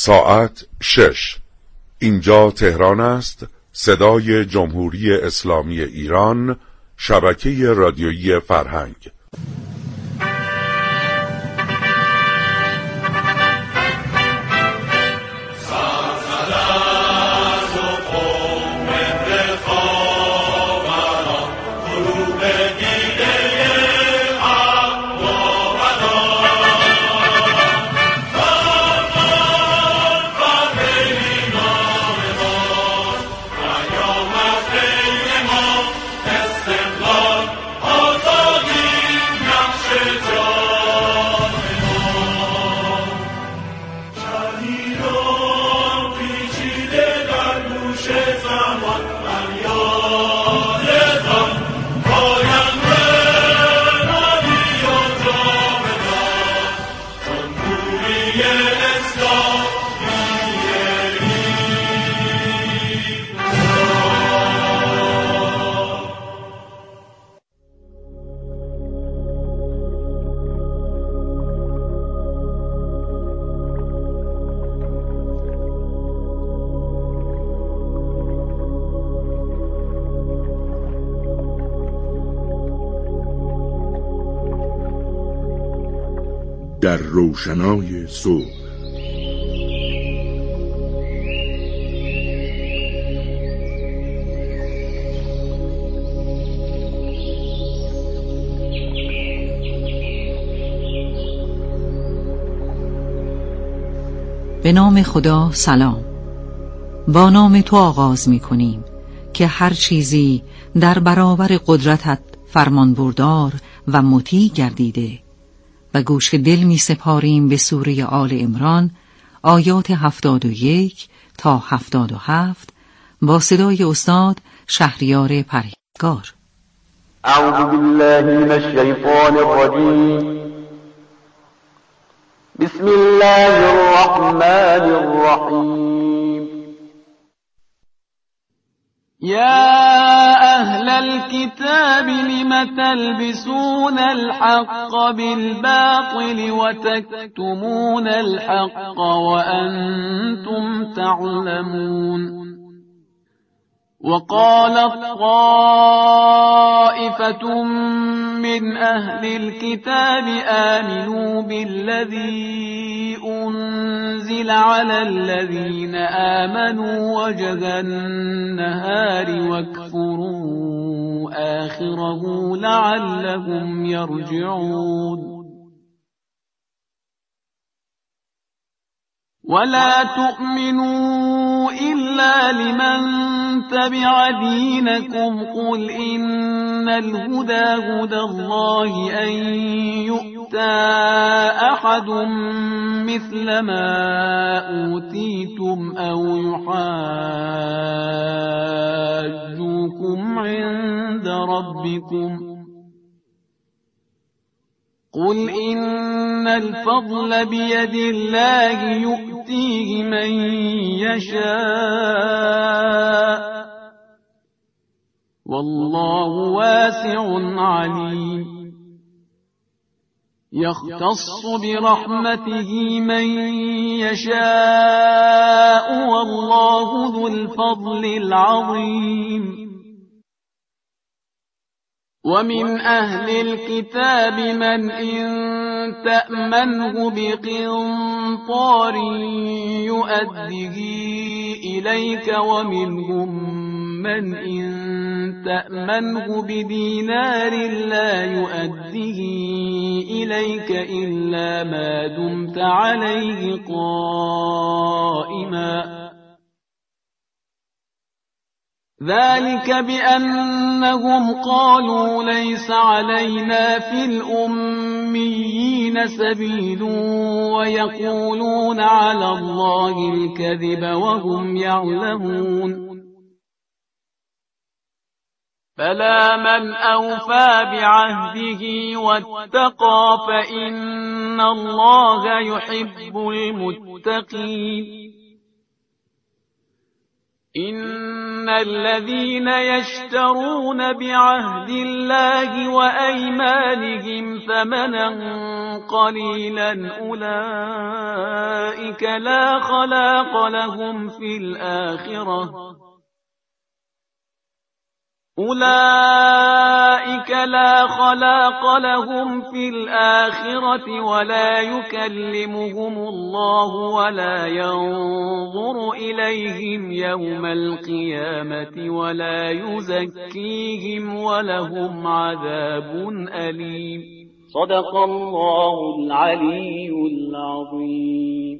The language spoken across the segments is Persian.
ساعت 6. اینجا تهران است، صدای جمهوری اسلامی ایران، شبکه رادیویی فرهنگ. در روشنای صبح. به نام خدا. سلام. با نام تو آغاز می کنیم که هر چیزی در برابر قدرتت فرمانبردار و مطیع گردیده و گوش دل می سپاریم به سوره آل عمران آیات 71 تا 77 با صدای استاد شهریار پرهیزگار. اعوذ بالله من الشیطان الرجیم. بسم الله الرحمن الرحیم. يا أهل الكتاب لم تلبسون الحق بالباطل وتكتمون الحق وأنتم تعلمون. وقالت طائفة من أهل الكتاب آمنوا بالذي أنزل على الذين آمنوا وجه النهار واكفروا آخره لعلهم يرجعون. ولا تؤمنوا إلا لمن تبع دينكم قل إن الهدى هدى الله أن يؤتى أحد مثل ما أوتيتم أو يحاجوكم عند ربكم قل إن الفضل بيد الله يؤتيه من يشاء والله واسع عليم. يختص برحمته من يشاء والله ذو الفضل العظيم. ومن أهل الكتاب من إن تأمنه بقنطار يؤده إليك ومنهم من إن تأمنه بدينار لا يؤده إليك إلا ما دمت عليه قائما. ذلك بأنهم قالوا ليس علينا في الأميين سبيل ويقولون على الله الكذب وهم يعلمون. فلا من أوفى بعهده واتقى فإن الله يحب المتقين. إن الذين يشترون بعهد الله وأيمانهم ثمنا قليلا أولئك لا خلاق لهم في الآخرة ولا يكلمهم الله ولا ينظر إليهم يوم القيامة ولا يزكيهم ولهم عذاب أليم. صدق الله العلي العظيم.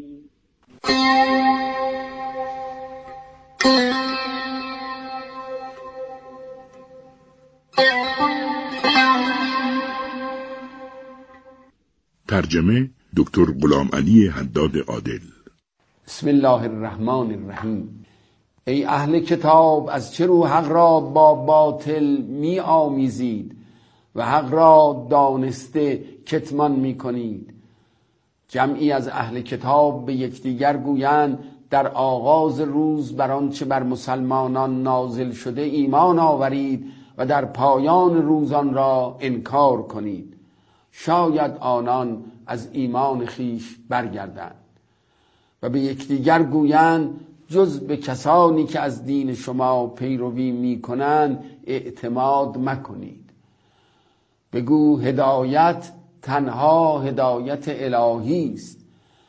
ترجمه دکتر غلام علی حداد عادل. بسم الله الرحمن الرحیم. ای اهل کتاب، از چه رو حق را با باطل می آمیزید و حق را دانسته کتمان می کنید؟ جمعی از اهل کتاب به یکدیگر گویند در آغاز روز بر آنچه بر مسلمانان نازل شده ایمان آورید و در پایان روز آن را انکار کنید. شاید آنان از ایمان خیش برگردند. و به یکدیگر گویند جز به کسانی که از دین شما پیروی می کنند اعتماد مکنید. بگو هدایت تنها هدایت الهی است.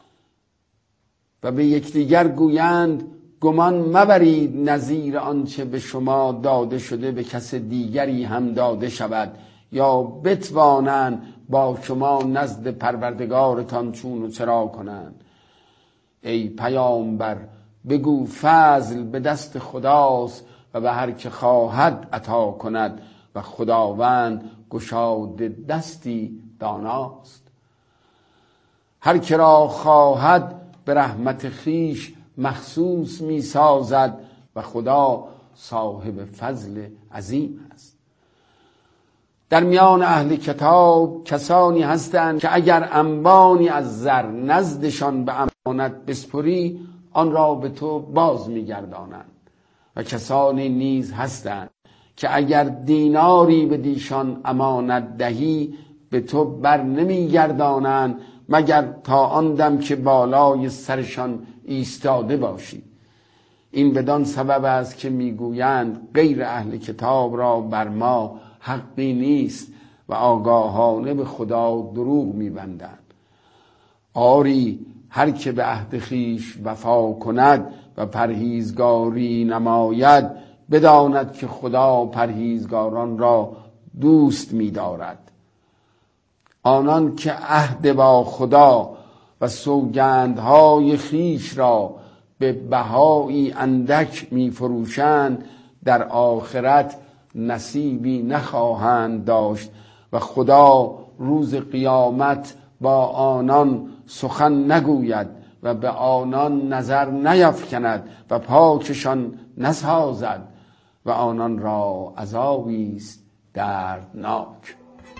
و به یکدیگر گویند گمان مبرید نظیر آنچه به شما داده شده به کس دیگری هم داده شود یا بتوانند با شما نزد پروردگارتان چون و چرا کنند. ای پیامبر، بگو فضل به دست خداست و به هر که خواهد عطا کند و خداوند گشاده دستی داناست. هر که را خواهد به رحمت خیش مخصوص می سازد و خدا صاحب فضل عظیم است. در میان اهل کتاب کسانی هستند که اگر انبانی از زر نزدشان به امانت بسپری آن را به تو باز می‌گردانند و کسانی نیز هستند که اگر دیناری به دیشان امانت دهی به تو بر نمی‌گردانند مگر تا آن دم که بالای سرشان ایستاده باشی. این بدان سبب است که میگویند غیر اهل کتاب را بر ما حقی نیست و آگاهانه به خدا دروغ می‌بندند. آری هر که به عهد خویش وفا کند و پرهیزگاری نماید بداند که خدا پرهیزگاران را دوست می‌دارد. آنان که عهد با خدا و سوگندهای خویش را به بهایی اندک می‌فروشند در آخرت نصیبی نخواهند داشت و خدا روز قیامت با آنان سخن نگوید و به آنان نظر نیفکند و پاکشان نسازد و آنان را عذابی است دردناک.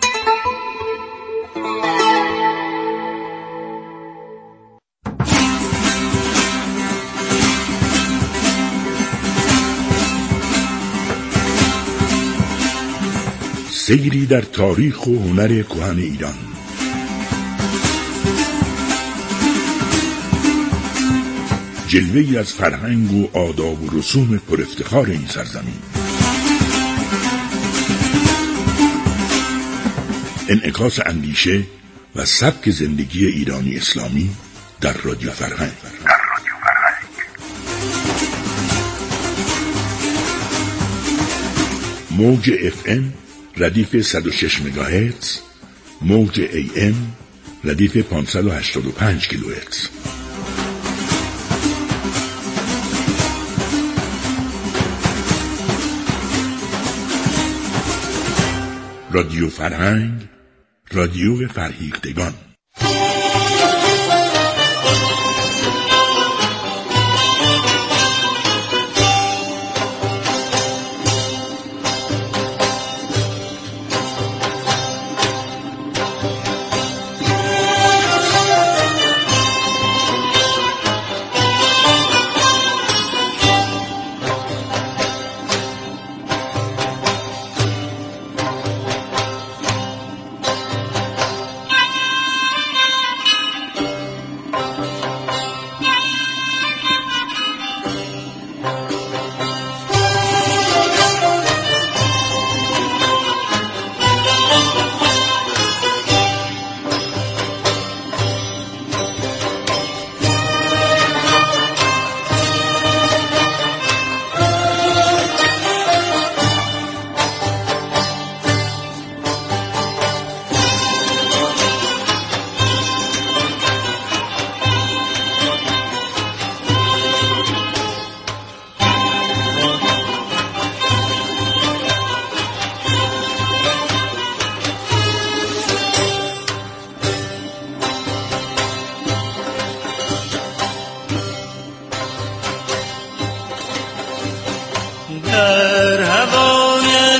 سیری در تاریخ و هنر کهن ایران. جلوه‌ای از فرهنگ و آداب و رسوم پر افتخار این سرزمین. انعکاس اندیشه و سبک زندگی ایرانی اسلامی در رادیو فرهنگ. موج FM ردیف 106 مگاهرتز، موج AM ردیف 585 کیلوهرتز. رادیو فرهنگ، رادیو فرهیختگان.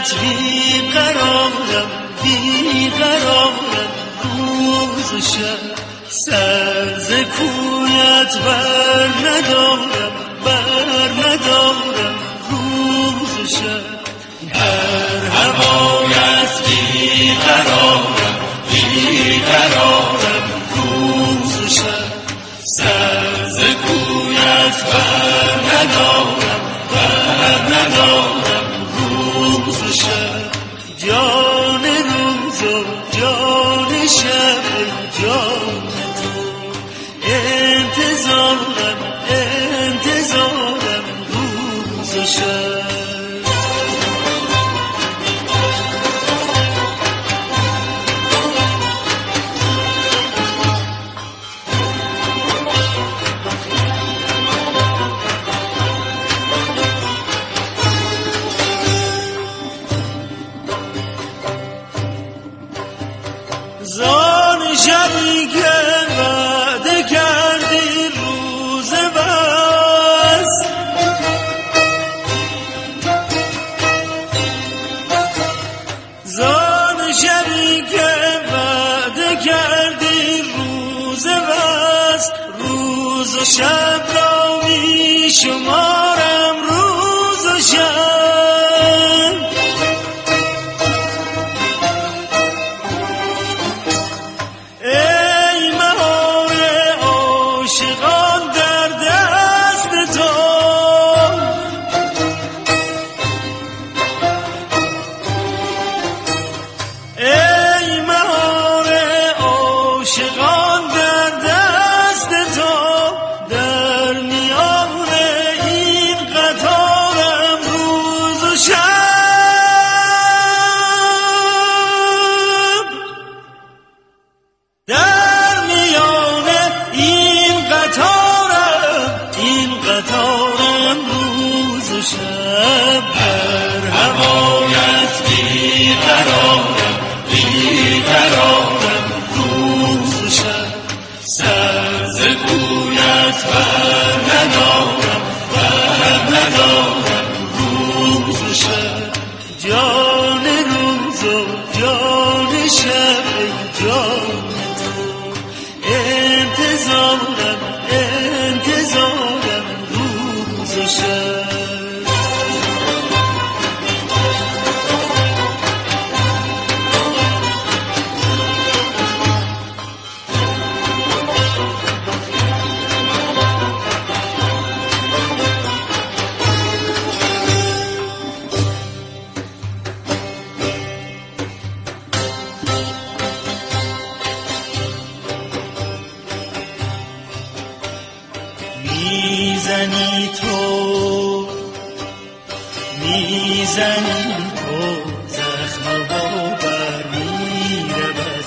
بیقرارم بیقرارم روز و شب سر ز کویت بر ندارم روز و شب در هوایت بیقرارم روز و شب سر ز کویت بر ندارم روز و شب جان روز و جان شب جان تو انتظارم روز و شب زان شبی که وعده کردی روز بس زان شبی که وعده کردی روز بس روز و شب را می شمارم روز و شب جان روز و جان شب جان تو انتظارم روز و شب میزنی تو زخم ها بر میرود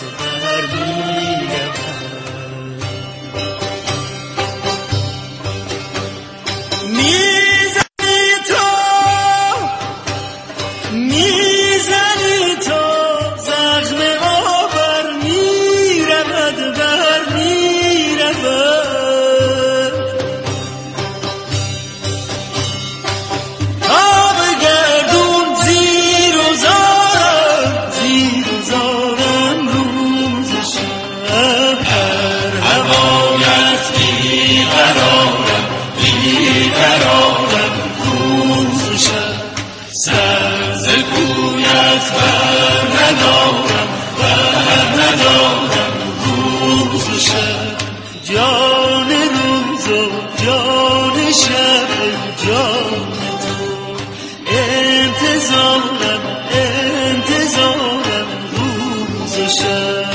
میزنی تو زخم ها بر میرود جان روز و جان شب جان تو انتظارم روز و شب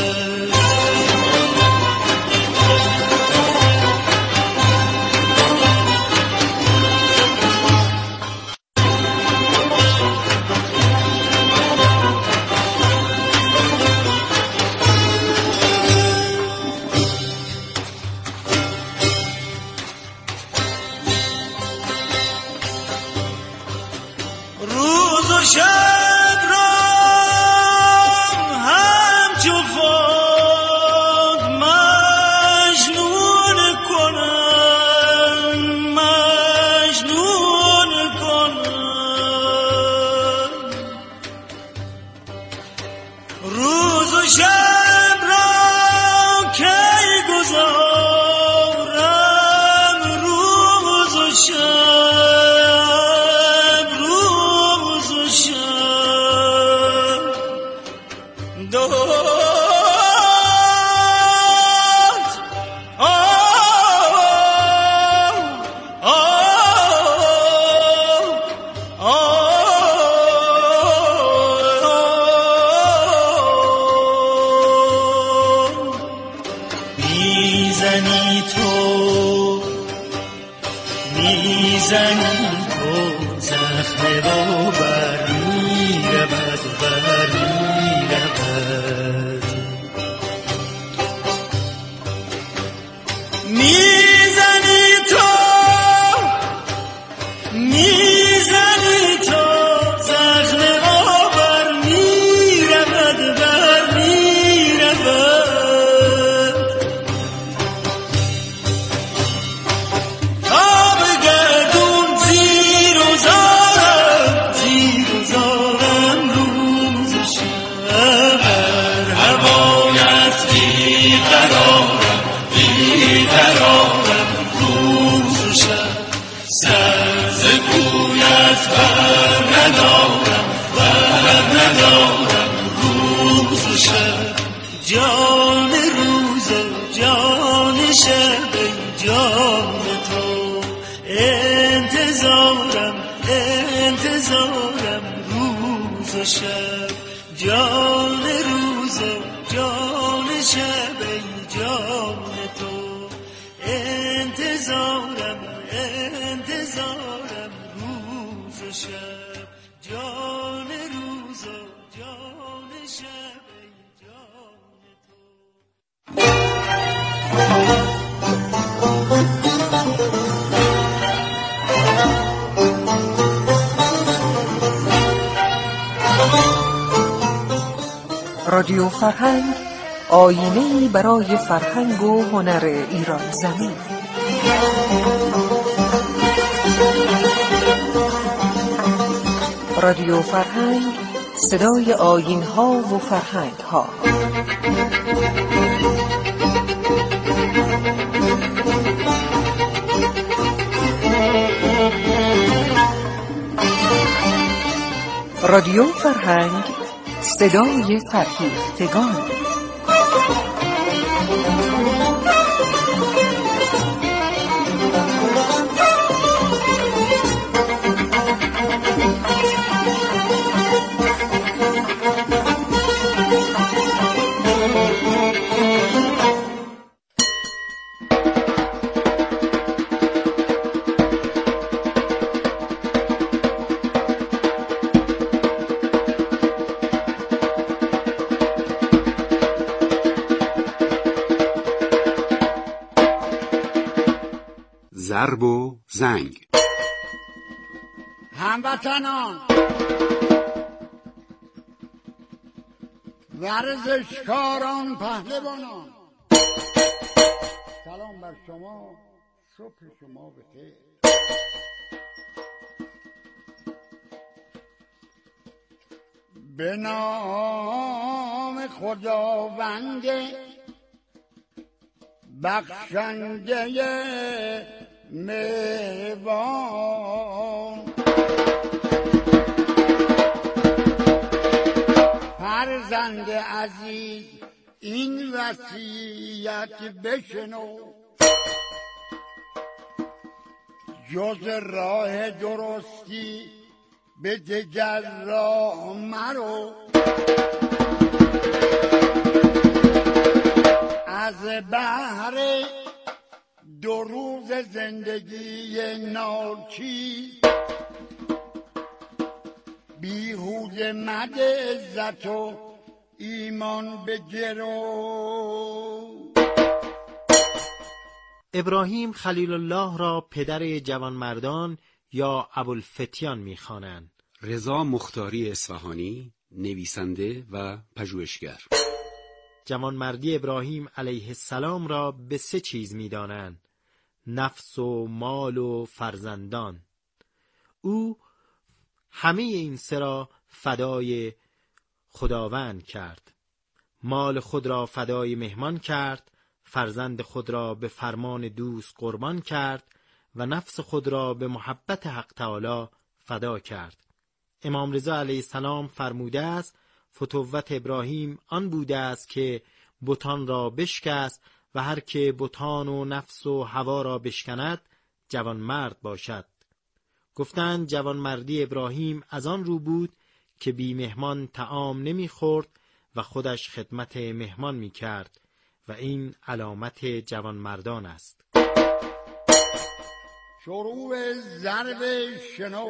میزنی تو زخم رو بر میرود بر میرود میزنی تو زخم رو بر میرود بر میرود جان روز و جان شب جان تو انتظارم روز و شب جان روز و جان شب جان تو انتظارم روز و شب جان روز و جان شب رادیو فرهنگ، آینه‌ای برای فرهنگ و هنر ایران زمین. رادیو فرهنگ، صدای آیین‌ها و فرهنگ‌ها. رادیو فرهنگ، صدای فرهیختگان. ضرب و زنگ. هموطنان، ورزشکاران، پهلوانان، سلام بر شما، صبح شما بخیر. به نام خداوند بخشنده مهربان، فرزند عزیز این وصیت بشنو، جز راه درستی به دگر راه مرو، از بهر 2 روز زندگی ناچیز بیهوده مده عزت و ایمان به گرو. ابراهیم خلیل الله را پدر جوانمردان یا ابوالفتیان می‌خوانند. رضا مختاری اصفهانی، نویسنده و پژوهشگر. جوانمردی ابراهیم علیه السلام را به 3 چیز می‌دانند: نفس و مال و فرزندان. او همه این 3 را فدای خداوند کرد. مال خود را فدای مهمان کرد، فرزند خود را به فرمان دوست قربان کرد و نفس خود را به محبت حق تعالی فدا کرد. امام رضا علیه السلام فرموده است: فتوت ابراهیم آن بوده است که بتان را بشکست و هر که بتان و نفس و هوا را بشکند جوان مرد باشد. گفتند جوانمردی ابراهیم از آن رو بود که بی مهمان طعام نمی خورد و خودش خدمت مهمان می کرد و این علامت جوانمردان است. شروع ضرب شنو.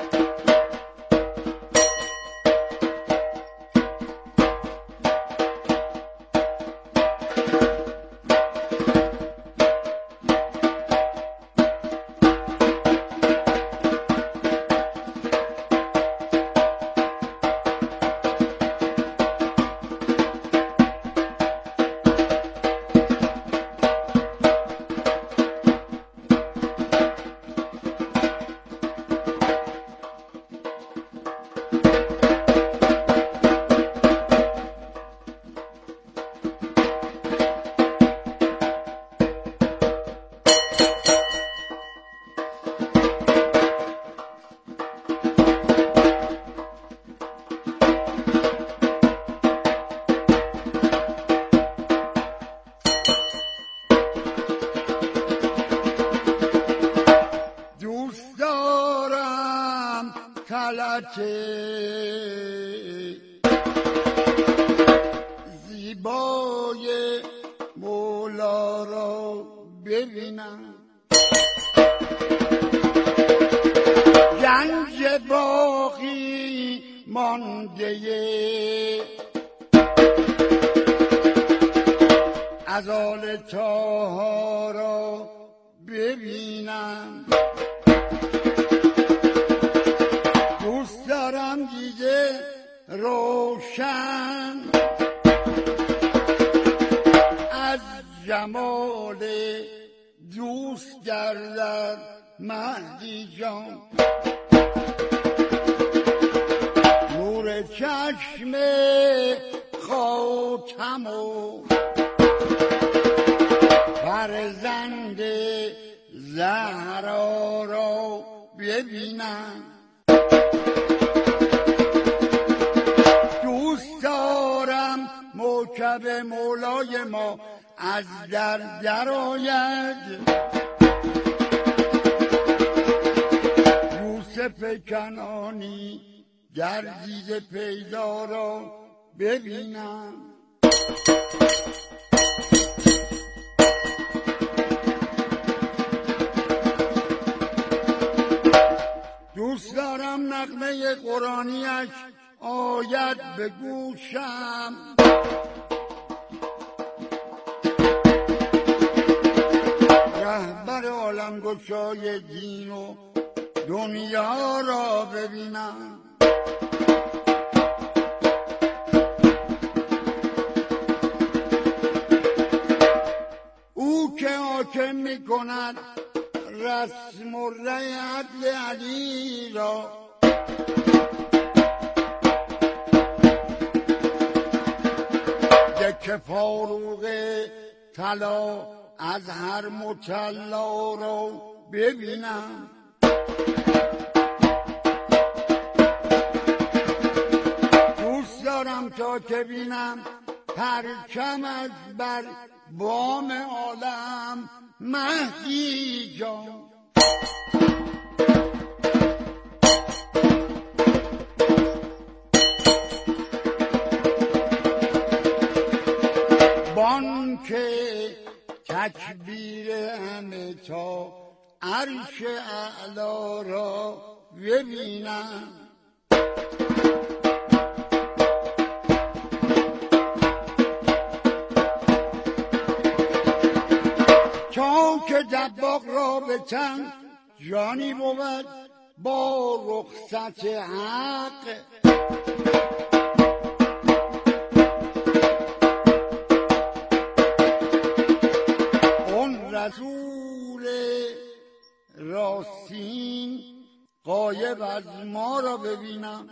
زیبای مولا را ببینم، گنج باقی مانده از آل طاها را ببینم. دوست دارم دیده روشن از جمال دوست گردد مهدی جان. نور چشم خاتم و فرزند زهرا را ببینم. دوست دارم موکب مولای ما از در آید، یوسف کنانی گردیده پیدا را ببینم. دوست دارم نغمه قرآنیش آید به گوشم، رهبر عالم گشای دین و دنیا را ببینم. او که حاکم می کند رسم و رأی عدل علی را، که فاروق طلا از هر مطلا را ببینم. دوست دارم تا که بینم پرچمت بر بام عالم مهدی جان. بان که تکبیر همه تا عرش اعلا را ببینم. چون که دباغ را به تن جانی بود با رخصت حق، اون رسول راستین غایب از ما را ببینم.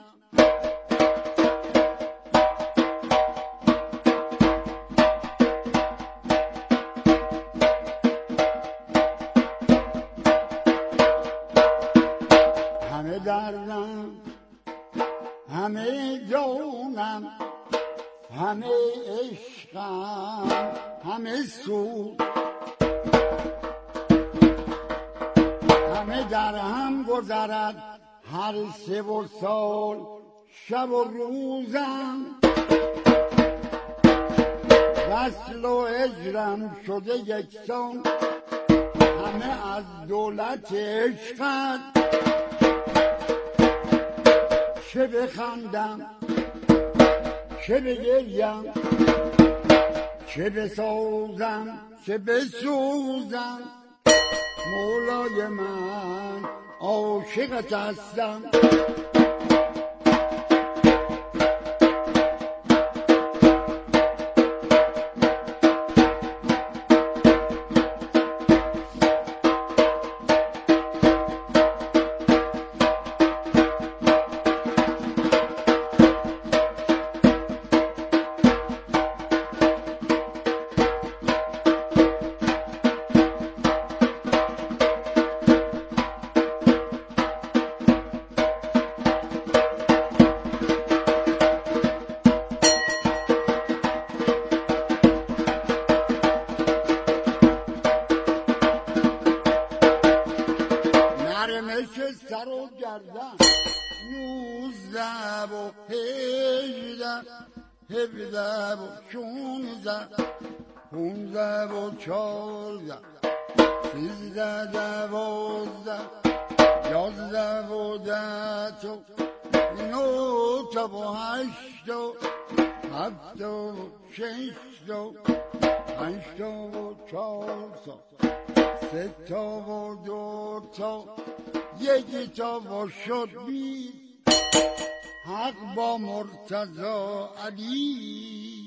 همه دردم، همه جانم، همه عشقم، همه سود، همه در هم گذرد هر 3 سال، شب و روزم وصل و هجرم شده یکسان. همه از دولت عشقت چه بخندم چه بگریم چه بسازم چه بسوزم مولای من عاشقت هستم. سر و گردن 19 و 17 و 16 15 و 14 13 12 11 و 10 9 و 8 و 7 و 6 و 5 و 4 3 و 2 یکی تا و شد 20 حق با مرتضی علی.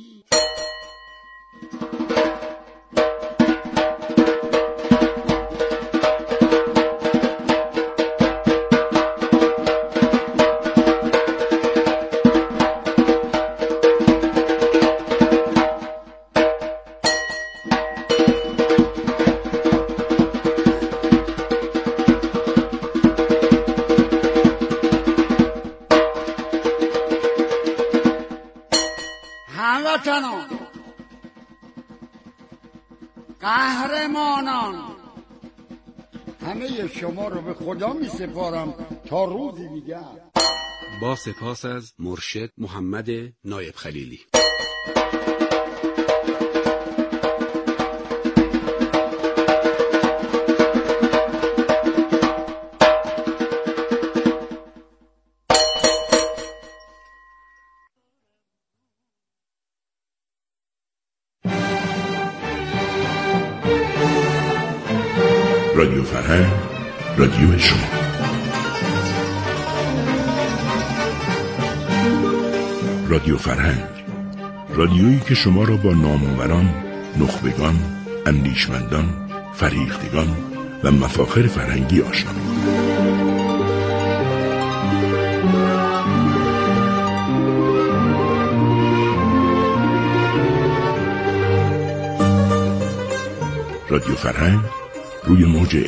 هموطنان قهرمانان همه شما رو به خدا می سپارم تا روزی دیگر. با سپاس از مرشد محمد نایب خلیلی. رادیو فرهنگ، رادیو شما. رادیو فرهنگ، رادیویی که شما را با نامآوران، نخبگان، اندیشمندان، فرهیختگان و مفاخر فرهنگی آشنا می‌کند. رادیو فرهنگ روی موج